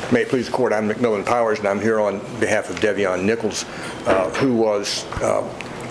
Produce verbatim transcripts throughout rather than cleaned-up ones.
May it please the court, I'm McMillan Powers, and I'm here on behalf of Devion Nichols, uh, who was uh,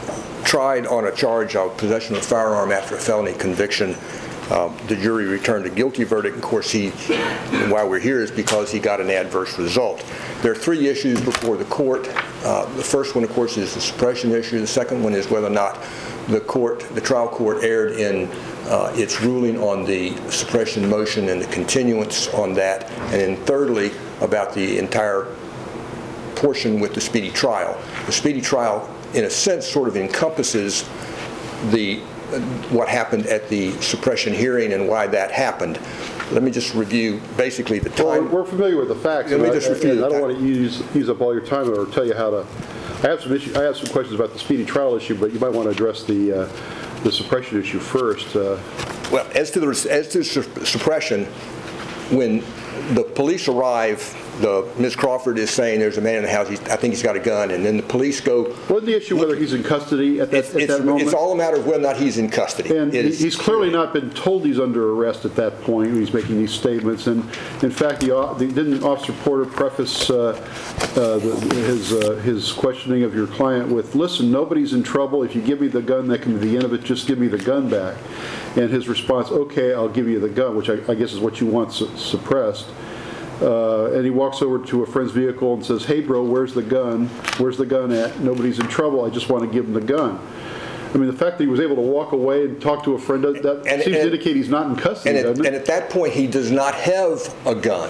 tried on a charge of possession of a firearm after a felony conviction. Uh, the jury returned a guilty verdict. Of course, he, why we're here is because he got an adverse result. There are three issues before the court. Uh, the first one, of course, is the suppression issue. The second one is whether or not the court, the trial court, erred in uh, its ruling on the suppression motion and the continuance on that. And then thirdly, about the entire portion with the speedy trial. The speedy trial, in a sense, sort of encompasses the what happened at the suppression hearing and why that happened. Let me just review basically the time. Well, we're familiar with the facts. Let me just review I, I, I don't time. want to use use up all your time or tell you how to. I have some issue, I have some questions about the speedy trial issue, but you might want to address the uh, the suppression issue first. Uh, well, as to the as to su- suppression, when the police arrive, the Miz Crawford is saying there's a man in the house. He's, I think he's got a gun, and then the police go. Wasn't the issue whether he's in custody at that, it's, at it's, that moment? It's all a matter of whether or not he's in custody. And is, he's clearly not been told he's under arrest at that point when he's making these statements. And in fact, the, the didn't Officer Porter preface uh, uh, the, his uh, his questioning of your client with, "Listen, nobody's in trouble. If you give me the gun, that can be the end of it. Just give me the gun back." And his response, "Okay, I'll give you the gun," which I, I guess is what you want su- suppressed. Uh, and he walks over to a friend's vehicle and says, "Hey, bro, where's the gun? Where's the gun at? Nobody's in trouble. I just want to give him the gun." I mean, the fact that he was able to walk away and talk to a friend, that and, seems and, to indicate he's not in custody, and doesn't at, it? And at that point, he does not have a gun.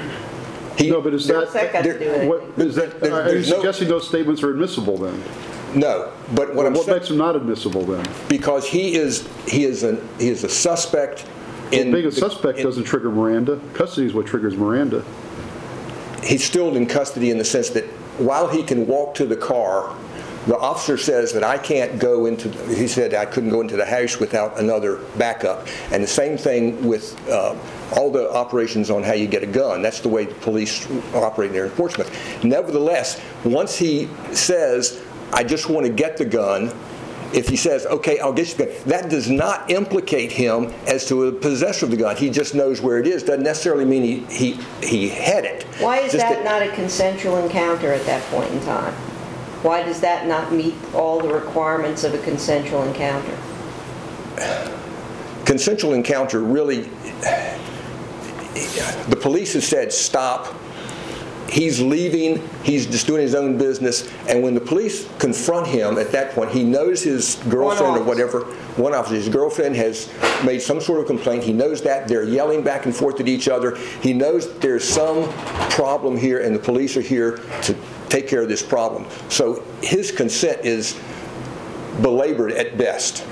He, no, but is What's that, that got to do with what, it? is that There- are you there's no- suggesting those statements are admissible then? No, but what Well, I'm what saying, makes them not admissible then? because he is he is an he is a suspect. In Being a the- suspect in, doesn't trigger Miranda. Custody is what triggers Miranda. He's still in custody in the sense that while he can walk to the car, the officer says that I can't go into, he said I couldn't go into the house without another backup. And the same thing with uh, all the operations on how you get a gun. That's the way the police operate there in Portsmouth. Nevertheless, once he says, I just want to get the gun, if he says, okay, I'll get you the gun, that does not implicate him as to a possessor of the gun. He just knows where it is. Doesn't necessarily mean he, he, he had it. Why is Just that not a consensual encounter at that point in time? Why does that not meet all the requirements of a consensual encounter? Consensual encounter really, the police have said stop. He's leaving, he's just doing his own business, and when the police confront him at that point, he knows his girlfriend or whatever, one officer, his girlfriend has made some sort of complaint. He knows that. They're yelling back and forth at each other. He knows there's some problem here, and the police are here to take care of this problem. So his consent is belabored at best.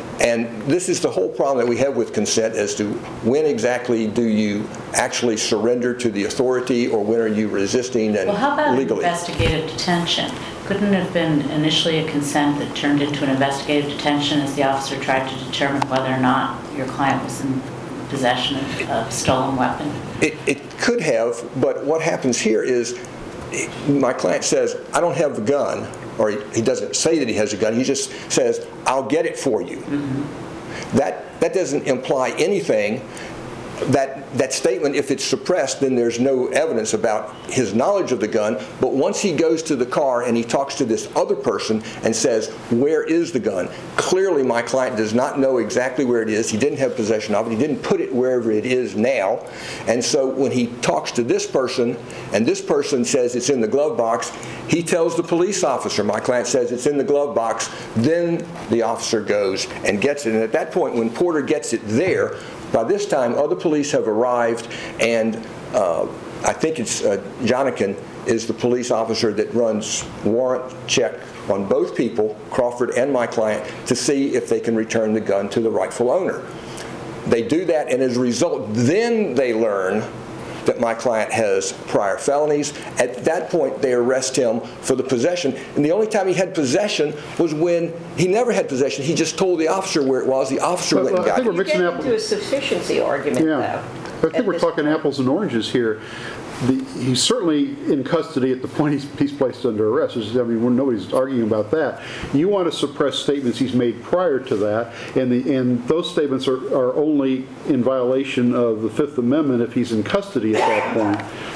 And this is the whole problem that we have with consent as to when exactly do you actually surrender to the authority or when are you resisting and well, how about legally? Investigative detention? Couldn't it have been initially a consent that turned into an investigative detention as the officer tried to determine whether or not your client was in possession of a stolen weapon? It, it could have, but what happens here is my client says, I don't have the gun. Or he, he doesn't say that he has a gun, he just says, I'll get it for you. Mm-hmm. That that doesn't imply anything. That that statement, if it's suppressed, then there's no evidence about his knowledge of the gun. But once he goes to the car and he talks to this other person and says, where is the gun? Clearly my client does not know exactly where it is. He didn't have possession of it. He didn't put it wherever it is now. And so when he talks to this person and this person says it's in the glove box, he tells the police officer, my client says it's in the glove box, then the officer goes and gets it. And at that point, when Porter gets it there, by this time, other police have arrived, and uh, I think it's uh, Jonikin is the police officer that runs warrant check on both people, Crawford and my client, to see if they can return the gun to the rightful owner. They do that, and as a result, then they learn that my client has prior felonies. At that point, they arrest him for the possession. And the only time he had possession was when he never had possession. He just told the officer where it was. The officer But, went and uh, I got think it. we're You mixing get apples. into a sufficiency argument, Yeah, though. I think we're talking apples and oranges here. The, he's certainly in custody at the point he's, he's placed under arrest. There's, I mean, we're, nobody's arguing about that. You want to suppress statements he's made prior to that, and the and those statements are, are only in violation of the Fifth Amendment if he's in custody at that point.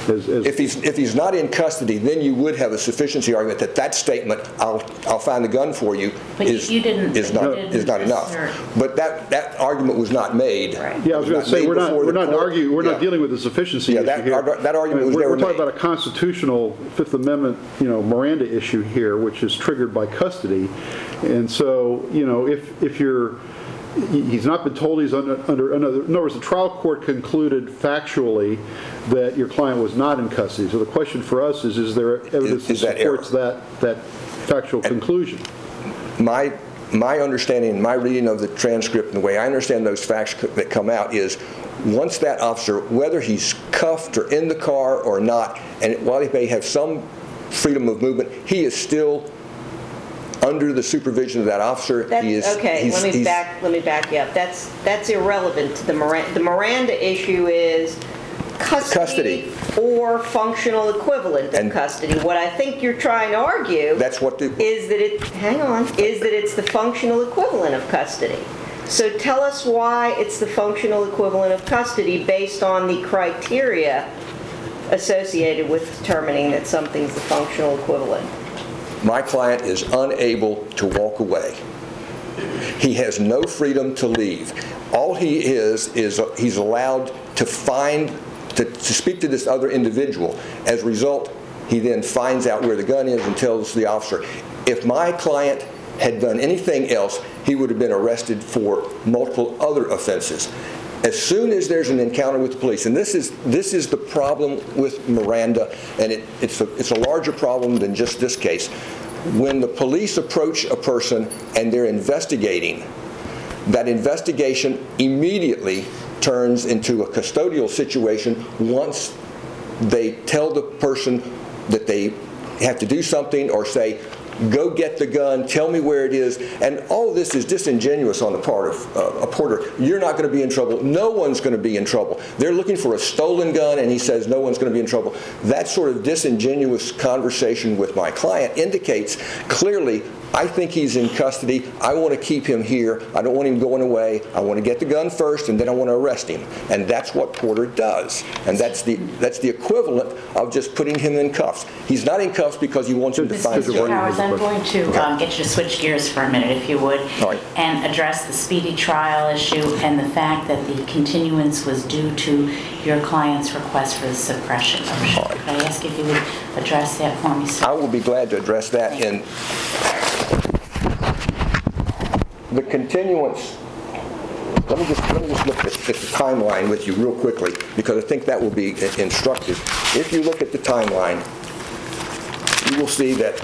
As- as- If he's, if he's not in custody, then you would have a sufficiency argument that that statement, I'll, I'll find the gun for you, But you- is, you didn't- is you not, didn't is not enough. assert- But that, that argument was not made. Right. Yeah, I was It going to say, made we're not, before we're the not court. arguing, we're not Yeah. dealing with the sufficiency Yeah, issue that- here. our- that argument I mean, was we're- never We're talking made. about a constitutional Fifth Amendment, you know, Miranda issue here, which is triggered by custody. And so, you know, if, if you're, he's not been told he's under, under, in other words, the trial court concluded factually that your client was not in custody. So the question for us is, is there evidence Is- that is that supports that, that factual conclusion? My, my understanding, my reading of the transcript and the way I understand those facts co- that come out is, once that officer, whether he's cuffed or in the car or not, and while he may have some freedom of movement, he is still under the supervision of that officer. That's, He is- okay, he's- let me he's- back, let me back you up. That's, that's irrelevant to the Miranda. The Miranda issue is custody Custody. or functional equivalent of And- custody. What I think you're trying to argue That's what the, is that it, hang on, is that it's the functional equivalent of custody. So tell us why it's the functional equivalent of custody based on the criteria associated with determining that something's the functional equivalent. my client is unable to walk away. He has no freedom to leave. All he is, is he's allowed to find, to, to speak to this other individual. As a result, he then finds out where the gun is and tells the officer. If my client had done anything else, he would have been arrested for multiple other offenses. As soon as there's an encounter with the police, and this is this is the problem with Miranda, and it, it's a it's a larger problem than just this case. When the police approach a person and they're investigating, that investigation immediately turns into a custodial situation once they tell the person that they have to do something or say, go get the gun, tell me where it is. And all of this is disingenuous on the part of uh, a porter. You're not going to be in trouble. No one's going to be in trouble. They're looking for a stolen gun, and he says no one's going to be in trouble. That sort of disingenuous conversation with my client indicates clearly, I think he's in custody. I want to keep him here. I don't want him going away. I want to get the gun first, and then I want to arrest him. And that's what Porter does. And that's the that's the equivalent of just putting him in cuffs. He's not in cuffs because he wants him to find the Mister gun. Powers, I'm going to um, get you to switch gears for a minute, if you would, All right. and address the speedy trial issue and the fact that the continuance was due to your client's request for the suppression motion. All right. Could I ask if you would address that for me, sir? I will be glad to address that in the continuance. Let me just, let me just look at, at the timeline with you real quickly, because I think that will be i- instructive. If you look at the timeline, you will see that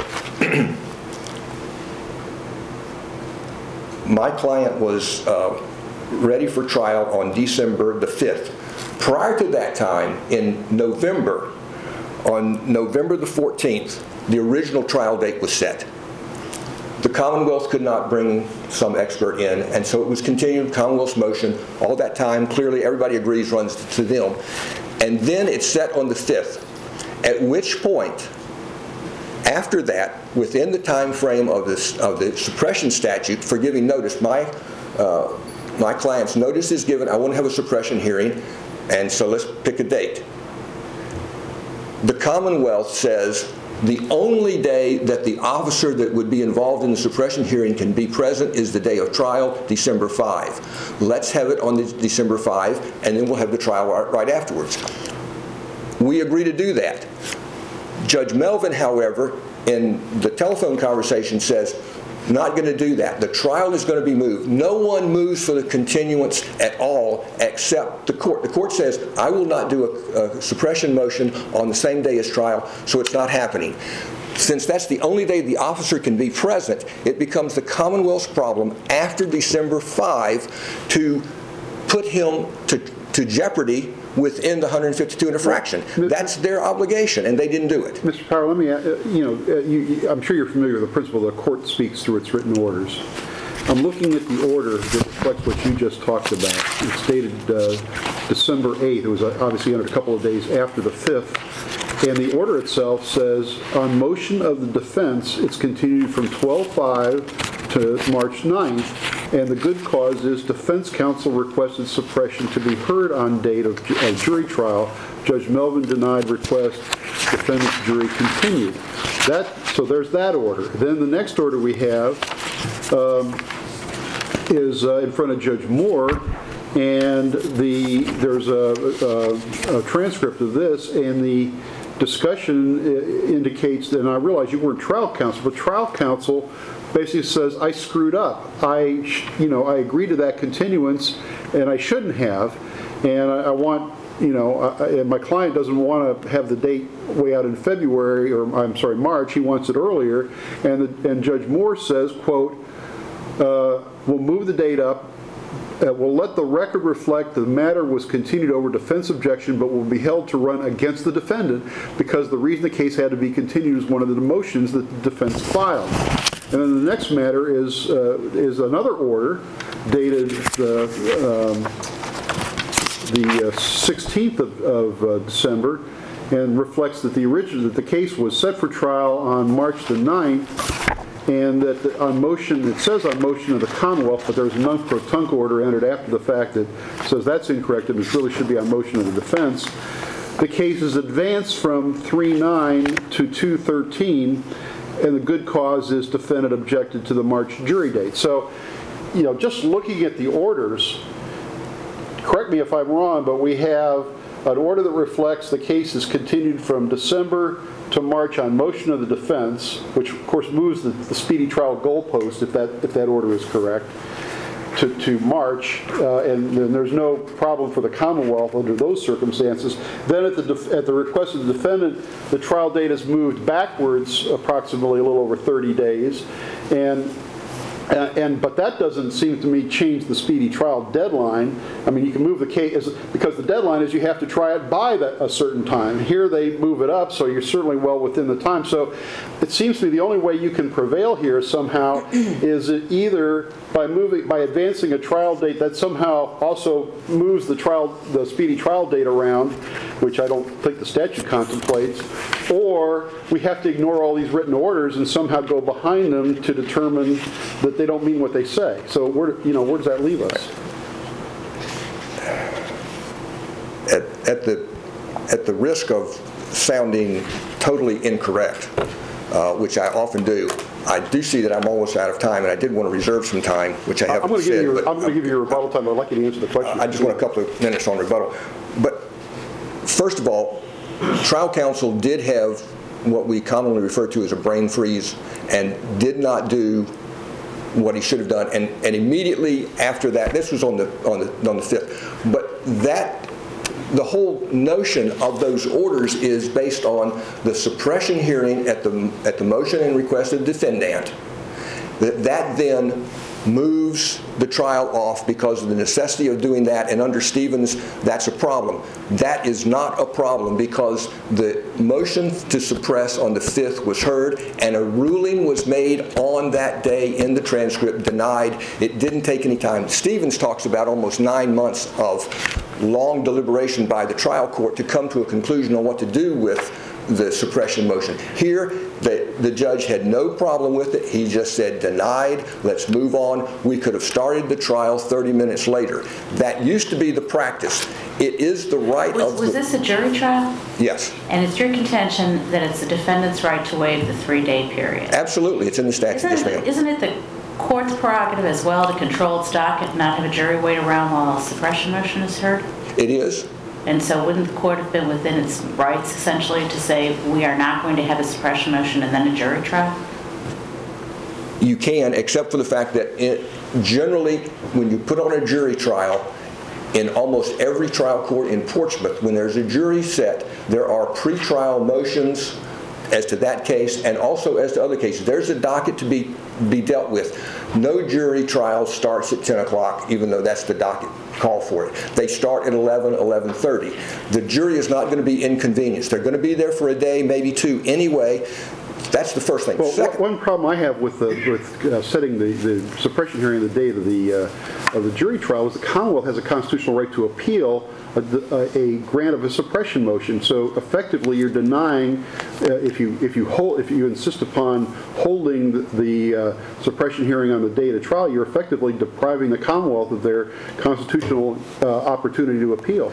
my client was uh, ready for trial on December the fifth. Prior to that time, in November, on November the fourteenth, the original trial date was set. The Commonwealth could not bring some expert in, and so it was continued, Commonwealth's motion. All that time, clearly everybody agrees, runs to them. And then it's set on the fifth, at which point, after that, within the time frame of, this, of the suppression statute for giving notice, my, uh, my client's notice is given, I want to have a suppression hearing, and so let's pick a date. The Commonwealth says the only day that the officer that would be involved in the suppression hearing can be present is the day of trial, December fifth. Let's have it on the December fifth, and then we'll have the trial right, right afterwards. We agree to do that. Judge Melvin, however, in the telephone conversation says, not going to do that. The trial is going to be moved. No one moves for the continuance at all except the court. The court says, I will not do a, a suppression motion on the same day as trial, so it's not happening. Since that's the only day the officer can be present, it becomes the Commonwealth's problem after December fifth to put him to, to jeopardy within the one hundred fifty-two infraction. That's their obligation, and they didn't do it. Mister Power, let me, uh, you know, uh, you, you- I'm sure you're familiar with the principle that the court speaks through its written orders. I'm looking at the order that reflects what you just talked about. It's dated uh, December eighth. It was uh, obviously entered a couple of days after the fifth. And the order itself says, on motion of the defense, it's continued from twelve five to March ninth, and the good cause is defense counsel requested suppression to be heard on date of ju- of jury trial Judge Melvin denied request, defendant's jury continued. That, so there's that order. Then the next order we have um, is uh, in front of Judge Moore, and the there's a, a, a transcript of this, and the discussion indicates, and I realize you weren't trial counsel, but trial counsel basically says, I screwed up. I, you know, I agreed to that continuance, and I shouldn't have, and I, I want, you know, I, and my client doesn't want to have the date way out in February, or I'm sorry, March. He wants it earlier, and the, and Judge Moore says, quote, uh, we'll move the date up. Uh, will let the record reflect the matter was continued over defense objection, but will be held to run against the defendant because the reason the case had to be continued is one of the motions that the defense filed. And then the next matter is uh, is another order dated the um, the uh, sixteenth of, of uh, December, and reflects that the original that the case was set for trial on March the ninth. And that the, on motion, it says on motion of the Commonwealth, but there's a non-pro-tunc order entered after the fact that says that's incorrect, and it really should be on motion of the defense. The case is advanced from three nine to two thirteen, and the good cause is defendant objected to the March jury date. So, you know, just looking at the orders, correct me if I'm wrong, but we have an order that reflects the case is continued from December to March on motion of the defense, which of course moves the, the speedy trial goalpost if that if that order is correct, to, to March, uh, and then there's no problem for the Commonwealth under those circumstances. Then at the def- at the request of the defendant, the trial date is moved backwards approximately a little over thirty days, and. Uh, and but that doesn't seem to me change the speedy trial deadline. I mean, you can move the case because the deadline is you have to try it by that, a certain time. Here they move it up, so you're certainly well within the time. So it seems to me the only way you can prevail here somehow is it either by moving by advancing a trial date that somehow also moves the trial the speedy trial date around, which I don't think the statute contemplates, or we have to ignore all these written orders and somehow go behind them to determine that they don't mean what they say. So where, you know, where does that leave us? At, at the at the risk of sounding totally incorrect, uh, which I often do, I do see that I'm almost out of time, and I did want to reserve some time, which I haven't I'm going to said. give you. but I'm going to give you a rebuttal time. I'd like you to answer the question. I just want a couple of minutes on rebuttal. But first of all, trial counsel did have what we commonly refer to as a brain freeze, and did not do what he should have done. And, and immediately after that, this was on the on the on the fifth, but that. The whole notion of those orders is based on the suppression hearing at the at the motion and request of the defendant. That that then moves the trial off because of the necessity of doing that, and under Stevens, that's a problem. That is not a problem because the motion to suppress on the fifth was heard, and a ruling was made on that day in the transcript, denied. It didn't take any time. Stevens talks about almost nine months of long deliberation by the trial court to come to a conclusion on what to do with the suppression motion. Here, the, the judge had no problem with it. He just said, denied, let's move on. We could have started the trial thirty minutes later. That used to be the practice. It is the right Was, of was the... this a jury trial? Yes. And it's your contention that it's the defendant's right to waive the three-day period? Absolutely. It's in the statute. Isn't Yes, it, ma'am. isn't it the court's prerogative as well to control its docket and not have a jury wait around while a suppression motion is heard? It is. And so wouldn't the court have been within its rights essentially to say we are not going to have a suppression motion and then a jury trial? You can, except for the fact that it, generally, when you put on a jury trial, in almost every trial court in Portsmouth, when there's a jury set, there are pretrial motions as to that case and also as to other cases. There's a docket to be, be dealt with. No jury trial starts at ten o'clock, even though that's the docket call for it. They start at eleven, eleven thirty. The jury is not going to be inconvenienced. They're going to be there for a day, maybe two anyway. That's the first thing. Well, Second, one problem I have with the, with uh, setting the, the suppression hearing the date of the uh, of the jury trial is the Commonwealth has a constitutional right to appeal a, a, a grant of a suppression motion. So effectively, you're denying uh, if you if you hold if you insist upon holding the, the uh, suppression hearing on the day of the trial, you're effectively depriving the Commonwealth of their constitutional uh, opportunity to appeal. I,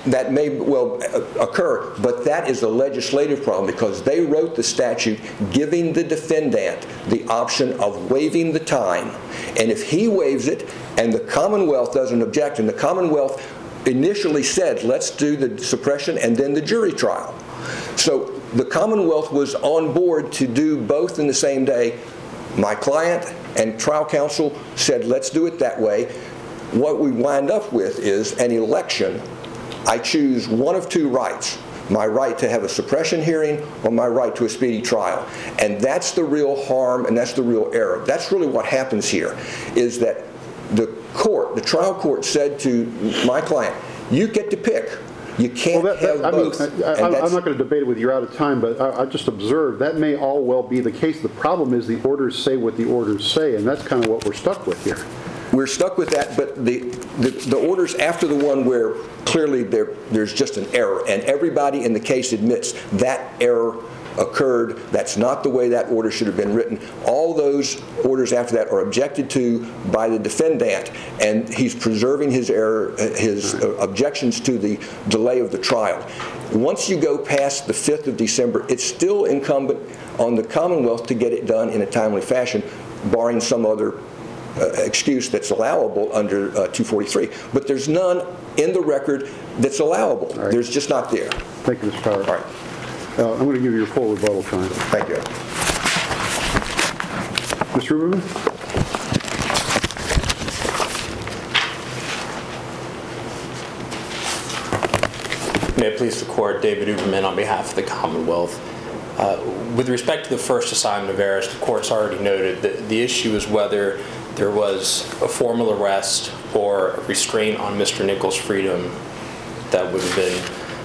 that may well occur, but that is a legislative problem because they wrote the statute giving the defendant the option of waiving the time. And if he waives it and the Commonwealth doesn't object, and the Commonwealth initially said, let's do the suppression and then the jury trial. So the Commonwealth was on board to do both in the same day. My client and trial counsel said, let's do it that way. What we wind up with is an election. I choose one of two rights, my right to have a suppression hearing or my right to a speedy trial. And that's the real harm and that's the real error. That's really what happens here, is that the court, the trial court said to my client, you get to pick. You can't Well, that, that, have I mean, both. I, I, And I'm that's- not going to debate it with you, you're out of time, but I, I just observed that may all well be the case. The problem is the orders say what the orders say, and that's kind of what we're stuck with here. We're stuck with that, but the, the, the orders after the one where clearly there, there's just an error, and everybody in the case admits that error occurred, that's not the way that order should have been written. All those orders after that are objected to by the defendant, and he's preserving his error, his uh, objections to the delay of the trial. Once you go past the fifth of December, it's still incumbent on the Commonwealth to get it done in a timely fashion, barring some other Uh, excuse that's allowable under uh, two forty-three. But there's none in the record that's allowable. Right. There's just not there. Thank you, Mister Power. All right. Uh, I'm going to give you your full rebuttal time. Thank you. Mister Ruberman? May it please the Court, David Uberman on behalf of the Commonwealth. Uh, with respect to the first assignment of errors, the Court's already noted that the issue is whether there was a formal arrest or a restraint on Mister Nichols' freedom that would have been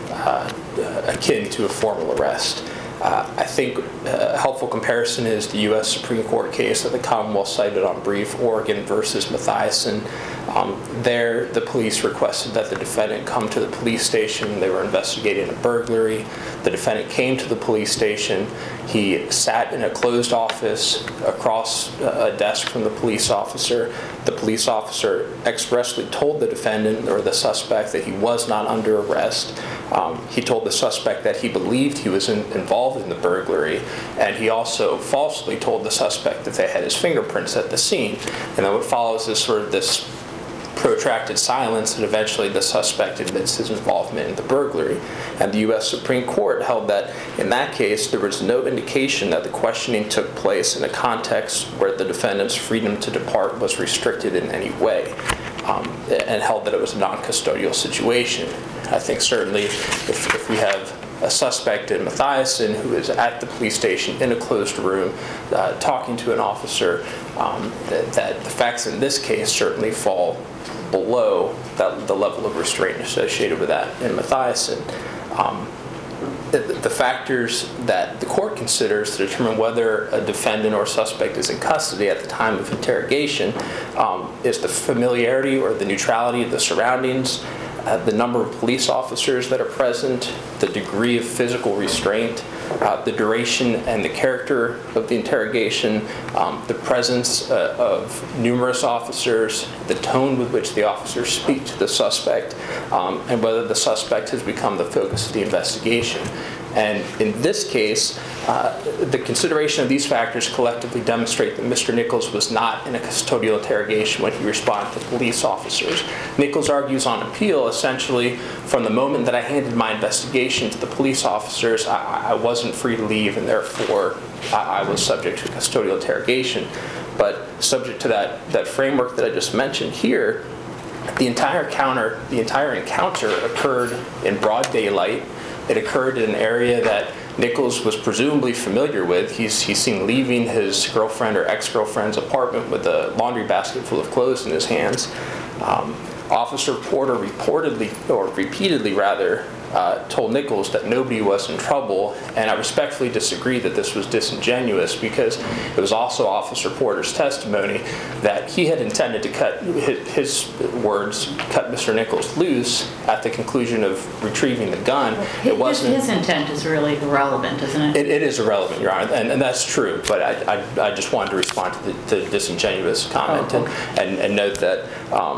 uh, akin to a formal arrest. Uh, I think a helpful comparison is the U S Supreme Court case that the Commonwealth cited on brief, Oregon versus Mathiasen. Um, there, the police requested that the defendant come to the police station. They were investigating a burglary. The defendant came to the police station. He sat in a closed office across a desk from the police officer. The police officer expressly told the defendant or the suspect that he was not under arrest. Um, he told the suspect that he believed he was in, involved in the burglary, and he also falsely told the suspect that they had his fingerprints at the scene. And then what follows is sort of this protracted silence, and eventually the suspect admits his involvement in the burglary. And the U S Supreme Court held that in that case there was no indication that the questioning took place in a context where the defendant's freedom to depart was restricted in any way, um, and held that it was a non-custodial situation. I think certainly if, if we have a suspect in Mathiasen who is at the police station in a closed room uh, talking to an officer, um, that, that the facts in this case certainly fall below that, the level of restraint associated with that in Mathiasen. Um, the, the factors that the court considers to determine whether a defendant or suspect is in custody at the time of interrogation um, is the familiarity or the neutrality of the surroundings, Uh, the number of police officers that are present, the degree of physical restraint, uh, the duration and the character of the interrogation, um, the presence uh, of numerous officers, the tone with which the officers speak to the suspect, um, and whether the suspect has become the focus of the investigation. And in this case, uh, the consideration of these factors collectively demonstrate that Mister Nichols was not in a custodial interrogation when he responded to police officers. Nichols argues on appeal, essentially, from the moment that I handed my investigation to the police officers, I, I wasn't free to leave, and therefore I, I was subject to custodial interrogation. But subject to that, that framework that I just mentioned here, the entire encounter, the entire encounter occurred in broad daylight. It occurred in an area that Nichols was presumably familiar with. He's, he's seen leaving his girlfriend or ex-girlfriend's apartment with a laundry basket full of clothes in his hands. Um, Officer Porter reportedly, or repeatedly rather, uh, told Nichols that nobody was in trouble, and I respectfully disagree that this was disingenuous, because it was also Officer Porter's testimony that he had intended to cut, his, his words, cut Mister Nichols loose at the conclusion of retrieving the gun. His, It wasn't. His intent is really irrelevant, isn't it? It, it is irrelevant, Your Honor, and, and that's true, but I, I, I just wanted to respond to the, to the disingenuous comment Oh, okay. and, and, and note that um,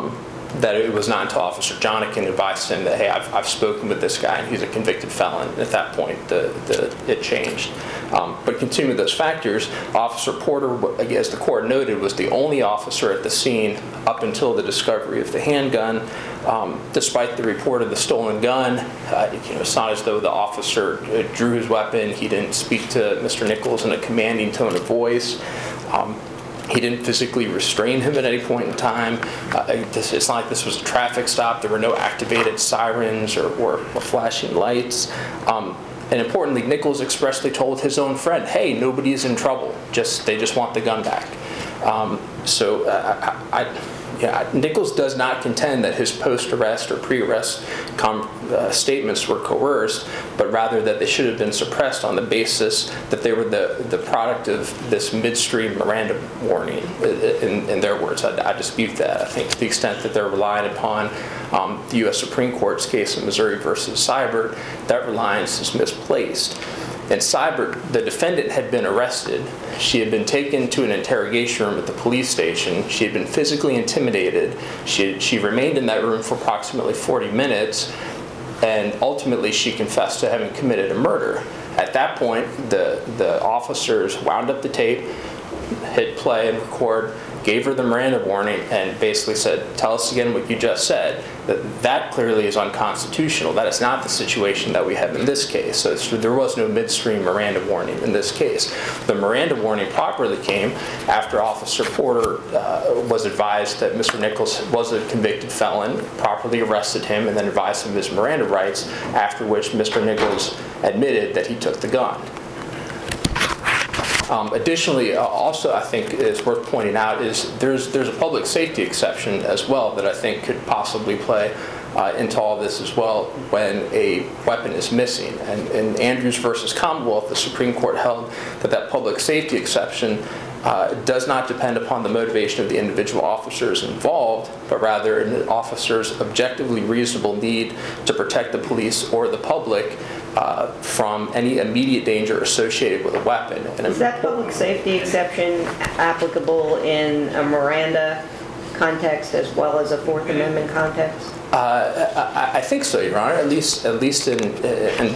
that it was not until Officer Jonikin advised him that, hey, I've, I've spoken with this guy and he's a convicted felon. At that point, the, the, it changed. Um, but continuing with those factors, Officer Porter, as the court noted, was the only officer at the scene up until the discovery of the handgun. Um, despite the report of the stolen gun, uh, you know, it's not as though the officer drew his weapon. He didn't speak to Mister Nichols in a commanding tone of voice. Um, He didn't physically restrain him at any point in time. Uh, it's not like this was a traffic stop. There were no activated sirens or, or, or flashing lights. Um, and importantly, Nichols expressly told his own friend, hey, nobody is in trouble. Just They just want the gun back. Um, so uh, I, I, yeah, Nichols does not contend that his post-arrest or pre-arrest com- uh, statements were coerced, but rather that they should have been suppressed on the basis that they were the, the product of this midstream Miranda warning. In, in their words, I, I dispute that. I think to the extent that they're relying upon um, the U S Supreme Court's case in Missouri versus Seibert, that reliance is misplaced. In Seibert, the defendant had been arrested. She had been taken to an interrogation room at the police station. She had been physically intimidated. She, had, she remained in that room for approximately forty minutes, and ultimately she confessed to having committed a murder. At that point, the, the officers wound up the tape, hit play and record, gave her the Miranda warning, and basically said, tell us again what you just said. That, that clearly is unconstitutional. That is not the situation that we have in this case. So there was no midstream Miranda warning in this case. The Miranda warning properly came after Officer Porter uh, was advised that Mister Nichols was a convicted felon, properly arrested him, and then advised him of his Miranda rights, after which Mister Nichols admitted that he took the gun. Um, additionally, uh, also I think is worth pointing out is there's there's a public safety exception as well that I think could possibly play uh, into all this as well when a weapon is missing. And in Andrews versus Commonwealth, the Supreme Court held that that public safety exception uh, does not depend upon the motivation of the individual officers involved, but rather an officer's objectively reasonable need to protect the police or the public Uh, from any immediate danger associated with a weapon. And Is that public safety exception applicable in a Miranda context as well as a Fourth Amendment context? Uh, I, I think so, Your Honor. At least, at least in, in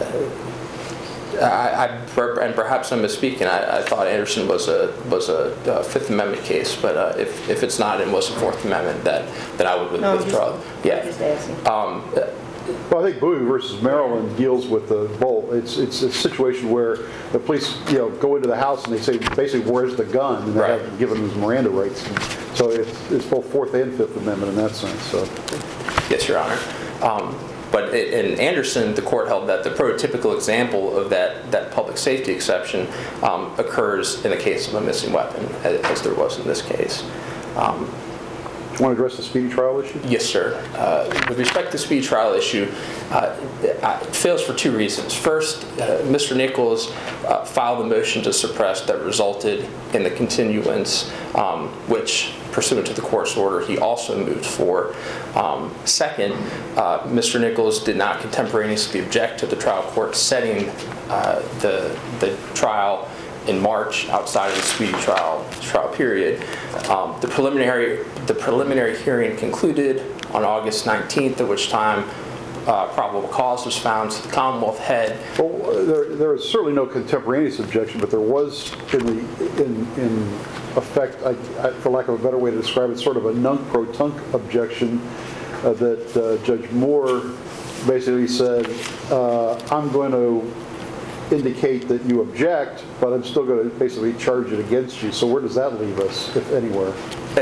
uh, I, I, and perhaps I'm misspeaking. I, I thought Anderson was a was a uh, Fifth Amendment case, but uh, if if it's not and was a Fourth Amendment, that that I would No, withdraw. just, Yeah. just asking. Um, Well, I think Bowie versus Maryland deals with the bolt. It's it's a situation where the police, you know, go into the house and they say, basically, where's the gun? And they Right. haven't given them his Miranda rights. And so it's, it's both Fourth and Fifth Amendment in that sense. So. Yes, Your Honor. Um, but in Anderson, the court held that the prototypical example of that, that public safety exception um, occurs in the case of a missing weapon, as, as there was in this case. Um, Do you want to address the speedy trial issue? Yes, sir. Uh, with respect to the speedy trial issue, uh, it fails for two reasons. First, uh, Mister Nichols uh, filed a motion to suppress that resulted in the continuance, um, which, pursuant to the court's order, he also moved for. Um, second, uh, Mister Nichols did not contemporaneously object to the trial court setting uh, the, the trial in March outside of the speedy trial trial period. Um, the preliminary the preliminary hearing concluded on August nineteenth, at which time uh, probable cause was found. So the Commonwealth had. Well, there, there is certainly no contemporaneous objection, but there was in the in, in effect, I, I, for lack of a better way to describe it, sort of a nunc-pro-tunc objection uh, that uh, Judge Moore basically said, uh, I'm going to indicate that you object, but I'm still going to basically charge it against you. So where does that leave us, if anywhere?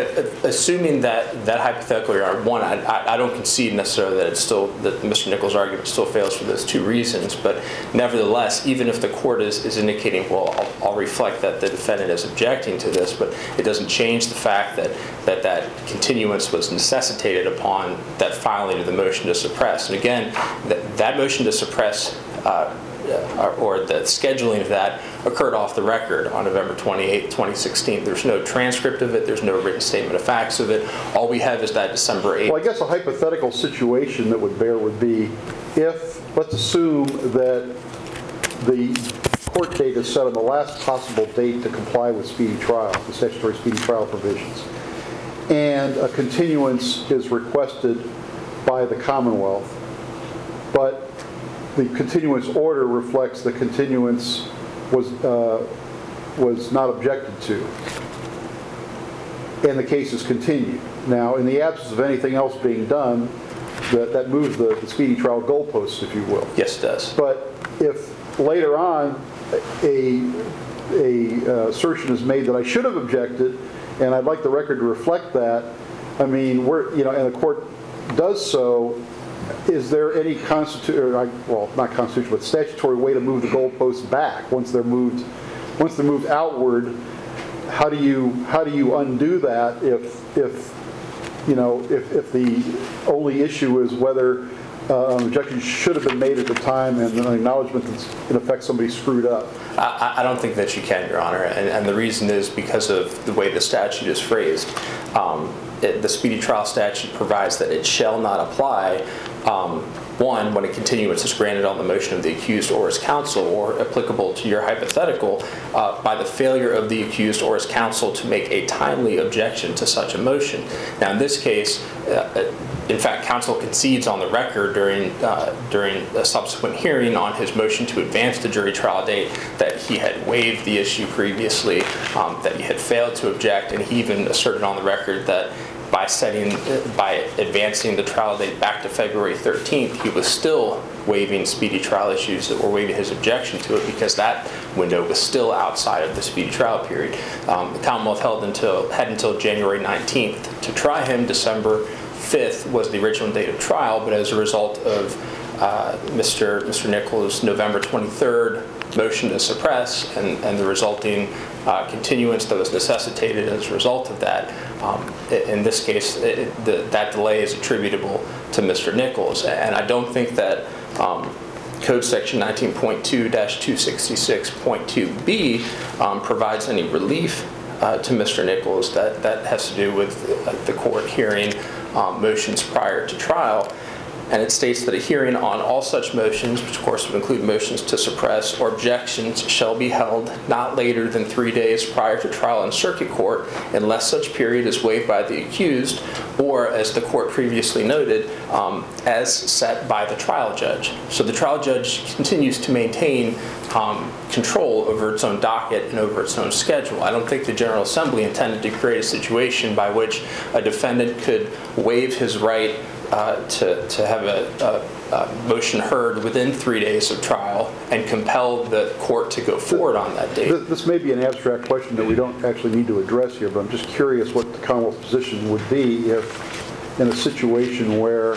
Assuming that that hypothetical, Your Honor, one, I, I don't concede necessarily that it's still that Mister Nichols' argument still fails for those two reasons, but nevertheless, even if the court is, is indicating, well, I'll, I'll reflect that the defendant is objecting to this, but it doesn't change the fact that that that continuance was necessitated upon that filing of the motion to suppress. And again, that, that motion to suppress uh, or the scheduling of that occurred off the record on November twenty-eighth, twenty sixteen. There's no transcript of it. There's no written statement of facts of it. All we have is that December eighth. Well, I guess a hypothetical situation that would bear would be if, let's assume that the court date is set on the last possible date to comply with speedy trial, the statutory speedy trial provisions. and a continuance is requested by the Commonwealth, but the continuance order reflects the continuance was, uh, was not objected to, and the case is continued. Now, in the absence of anything else being done, that, that moves the, the speedy trial goalposts, if you will. Yes, it does. But if later on a, a uh, assertion is made that I should have objected, and I'd like the record to reflect that, I mean, we're, you know, and the court does so, is there any constitu- well, not constitutional, but statutory way to move the goalposts back once they're moved, once they're moved outward? How do you, how do you undo that if, if, you know, if, if the only issue is whether uh, an objection should have been made at the time and an acknowledgement that in effect somebody screwed up? I, I don't think that you can, Your Honor, and, and the reason is because of the way the statute is phrased. Um, it, the Speedy Trial Statute provides that it shall not apply, um, one, when a continuance is granted on the motion of the accused or his counsel, or applicable to your hypothetical, uh, by the failure of the accused or his counsel to make a timely objection to such a motion. Now, in this case, uh, in fact, counsel concedes on the record during uh, during a subsequent hearing on his motion to advance the jury trial date that he had waived the issue previously, um, that he had failed to object, and he even asserted on the record that by setting, by advancing the trial date back to February thirteenth, he was still waiving speedy trial issues or waiving his objection to it because that window was still outside of the speedy trial period. Um, the Commonwealth held until had until January nineteenth to try him. December fifth was the original date of trial, but as a result of uh, Mister Mister Nichols' November twenty-third motion to suppress and, and the resulting uh, continuance that was necessitated as a result of that, um, in this case, it, the, that delay is attributable to Mister Nichols. And I don't think that um, Code Section nineteen point two dash two sixty-six point two B um, provides any relief uh, to Mister Nichols. That, that has to do with uh, the court hearing um, motions prior to trial. And it states that a hearing on all such motions, which of course would include motions to suppress or objections, shall be held not later than three days prior to trial in circuit court unless such period is waived by the accused or, as the court previously noted, um, as set by the trial judge. So the trial judge continues to maintain um, control over its own docket and over its own schedule. I don't think the General Assembly intended to create a situation by which a defendant could waive his right Uh, to, to have a, a, a motion heard within three days of trial and compel the court to go forward on that date. This, this may be an abstract question that we don't actually need to address here, but I'm just curious what the Commonwealth's position would be if, in a situation where,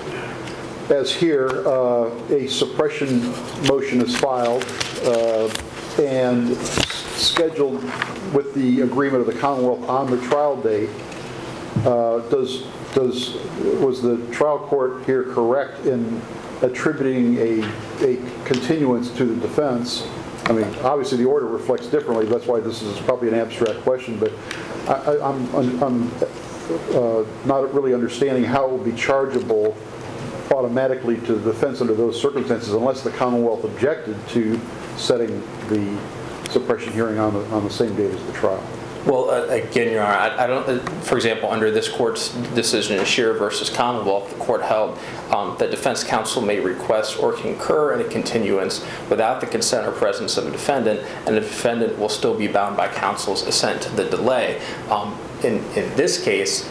as here, uh, a suppression motion is filed uh, and scheduled with the agreement of the Commonwealth on the trial date, uh, does Does, was the trial court here correct in attributing a, a continuance to the defense? I mean, obviously the order reflects differently, that's why this is probably an abstract question, but I, I, I'm, I'm uh, not really understanding how it will be chargeable automatically to the defense under those circumstances unless the Commonwealth objected to setting the suppression hearing on the, on the same date as the trial. Well, uh, again, Your Honor, I, I don't. Uh, for example, under this court's decision in Shearer versus Commonwealth, the court held um, that defense counsel may request or concur in a continuance without the consent or presence of a defendant, and the defendant will still be bound by counsel's assent to the delay. Um, in in this case,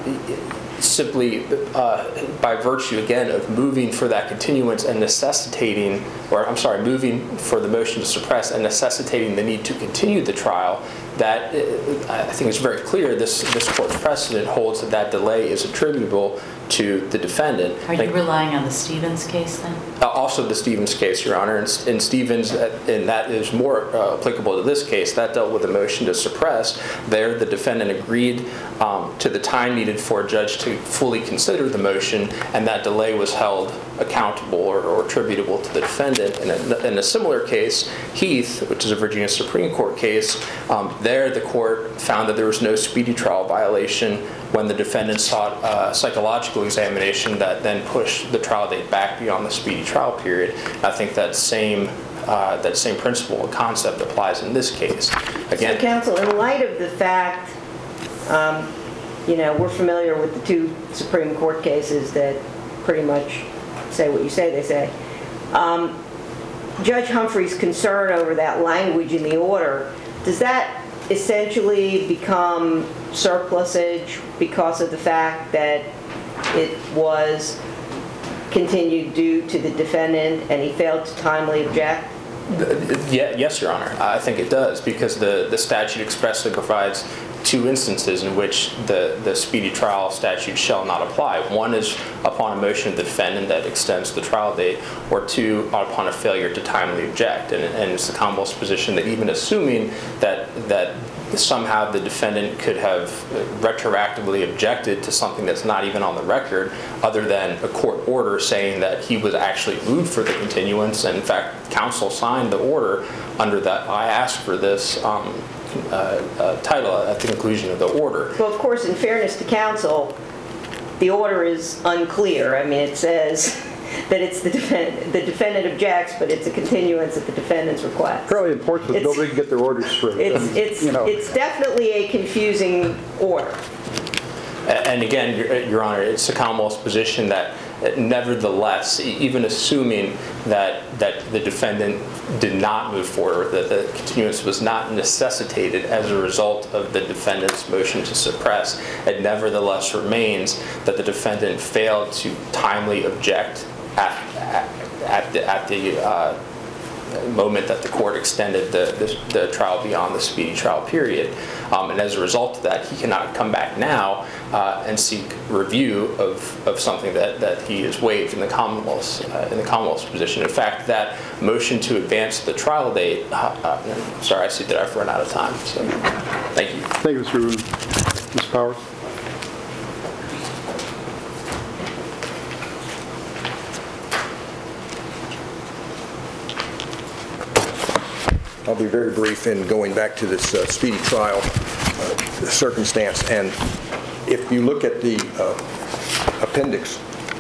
simply uh, by virtue, again, of moving for that continuance and necessitating, or I'm sorry, moving for the motion to suppress and necessitating the need to continue the trial, that uh, I think it's very clear this this court's precedent holds that that delay is attributable to the defendant. Are you relying on the Stevens case then? Uh, also the Stevens case, Your Honor, and, and Stevens, uh, and that is more uh, applicable to this case, that dealt with a motion to suppress. There, the defendant agreed um, to the time needed for a judge to fully consider the motion, and that delay was held accountable or, or attributable to the defendant. In a, in a similar case, Heath, which is a Virginia Supreme Court case, um, there the court found that there was no speedy trial violation when the defendant sought a psychological examination that then pushed the trial date back beyond the speedy trial period. I think that same uh, that same principle and concept applies in this case. Again, So, counsel, in light of the fact um, you know, we're familiar with the two Supreme Court cases that pretty much say what you say they say. Um, Judge Humphrey's concern over that language in the order, does that essentially become surplusage because of the fact that it was continued due to the defendant and he failed to timely object? Yeah, yes, Your Honor. I think it does, because the, the statute expressly provides two instances in which the, the speedy trial statute shall not apply. One is upon a motion of the defendant that extends the trial date, or two, upon a failure to timely object. And, and it's the Commonwealth's position that even assuming that that somehow the defendant could have retroactively objected to something that's not even on the record, other than a court order saying that he was actually moved for the continuance, and in fact, counsel signed the order under that I asked for this um, uh, uh, title at the conclusion of the order. Well, of course, in fairness to counsel, the order is unclear. I mean, it says that it's the defendant, the defendant objects, but it's a continuance at the defendant's request. Fairly important that It's- nobody can get their orders straight. It's, it's, You know. it's definitely a confusing order. And again, Your, Your Honor, it's the Commonwealth's position that nevertheless, e- even assuming that that the defendant did not move forward, that the continuance was not necessitated as a result of the defendant's motion to suppress, it nevertheless remains that the defendant failed to timely object at, at, at the, at the uh, moment that the court extended the, the, the trial beyond the speedy trial period. Um, and as a result of that, he cannot come back now uh, and seek review of, of something that, that he has waived in the Commonwealth's uh, in the Commonwealth's position. In fact, that motion to advance the trial date, uh, uh, sorry, I see that I've run out of time, so thank you. Thank you, Mister Rubin. Miz Powers? I'll be very brief in going back to this uh, speedy trial uh, circumstance. And if you look at the uh, appendix,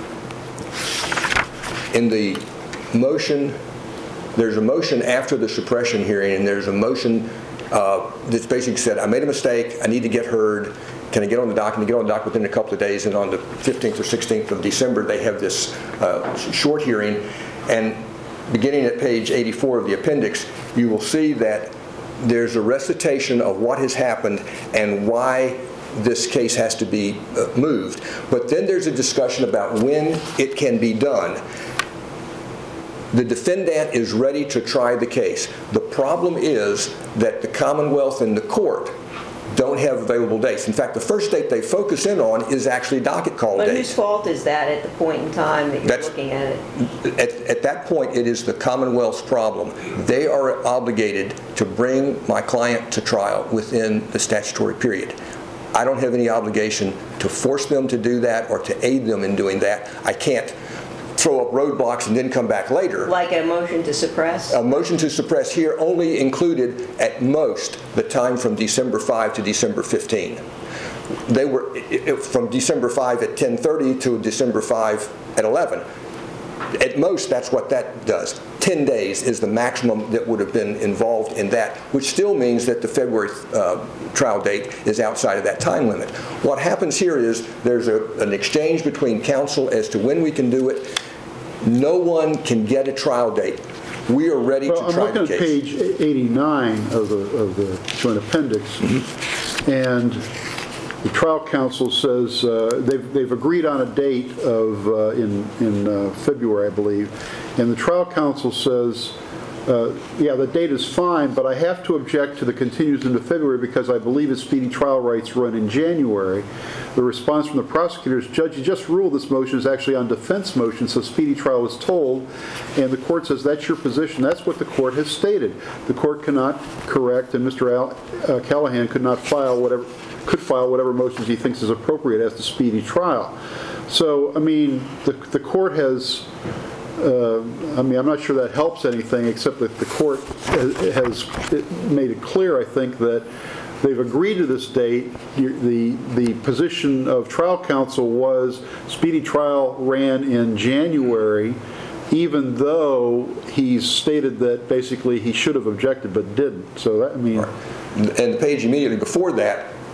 in the motion, there's a motion after the suppression hearing, and there's a motion uh, that's basically said, I made a mistake, I need to get heard, can I get on the dock? Can I get on the dock within a couple of days? And on the fifteenth or sixteenth of December, they have this uh, short hearing. And beginning at page eighty-four of the appendix, you will see that there's a recitation of what has happened and why this case has to be uh, moved. But then there's a discussion about when it can be done. The defendant is ready to try the case. The problem is that the Commonwealth and the court don't have available dates. In fact, the first date they focus in on is actually docket call But date. whose fault is that at the point in time that you're That's- looking at it? At, at that point, it is the Commonwealth's problem. They are obligated to bring my client to trial within the statutory period. I don't have any obligation to force them to do that or to aid them in doing that. I can't throw up roadblocks and then come back later. Like a motion to suppress? A motion to suppress here only included, at most, the time from December fifth to December fifteenth. They were i- i- from December fifth at ten thirty to December fifth at eleven. At most, that's what that does. ten days is the maximum that would have been involved in that, which still means that the February uh, trial date is outside of that time limit. What happens here is there's a, an exchange between counsel as to when we can do it. No one can get a trial date. We are ready Well, to I'm try looking the at case. page eighty-nine of the, of the joint appendix, and the trial counsel says, uh, they've, they've agreed on a date of, uh, in, in uh, February, I believe, and the trial counsel says, uh, yeah, the date is fine, but I have to object to the continuance into February because I believe his speedy trial rights run in January. The response from the prosecutor is, Judge, you just ruled this motion is actually on defense motion, so speedy trial is told. And the court says, that's your position. That's what the court has stated. The court cannot correct, and Mister Al- uh, Callahan could not file whatever, could file whatever motions he thinks is appropriate as to speedy trial. So, I mean, the, the court has, uh, I mean, I'm not sure that helps anything, except that the court has made it clear, I think, that they've agreed to this date. The, the position of trial counsel was speedy trial ran in January, even though he's stated that basically he should have objected but didn't. So that, I mean... And the page immediately before that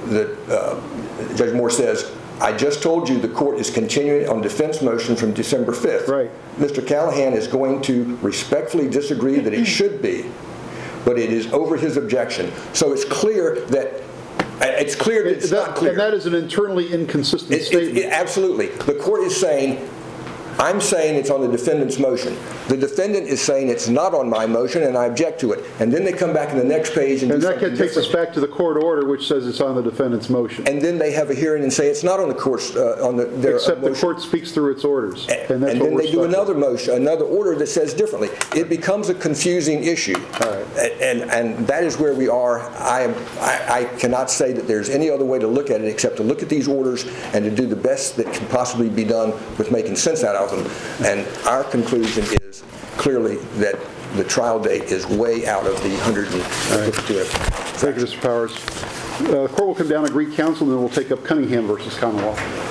that uh, Judge Moore says, I just told you the court is continuing on defense motion from December fifth. Right. Mister Callahan is going to respectfully disagree that it should be, but it is over his objection. So it's clear that, it's clear that it's That- not clear. And that is an internally inconsistent It- it- statement. it- Absolutely. The court is saying, I'm saying it's on the defendant's motion. The defendant is saying it's not on my motion, and I object to it. And then they come back in the next page and do And that something takes us different. back to the court order, which says it's on the defendant's motion. And then they have a hearing and say it's not on the court's, uh, on the, their Except the motion. court speaks through its orders. And that's what then we're they do stuck with. another motion, another order that says differently. It becomes a confusing issue. All right. A- And, and that is where we are. I, am- I I cannot say that there's any other way to look at it except to look at these orders and to do the best that can possibly be done with making sense out of them. And our conclusion is clearly that the trial date is way out of the one hundred fifty-two. Thank you, Mister Powers. Uh, The court will come down and greet counsel, and then we'll take up Cunningham versus Commonwealth.